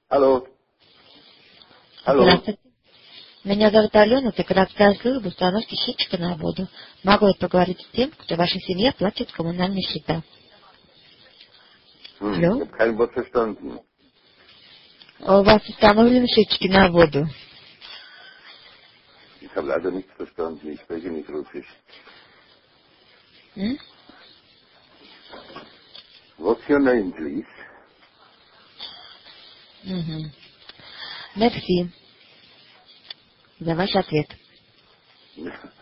Алло. Алло. Здравствуйте. Меня зовут Алена, это городская служба установки счетчика на воду. Могу я поговорить с тем, кто в вашей семье платит коммунальные счета? Ich Алло? habe kein Wort verstanden. У вас установлены счетчики на воду? Ich habe leider nichts verstanden. Ich spreche nicht Russisch. М? What's your name, please? Угу. Мерси за ваш ответ.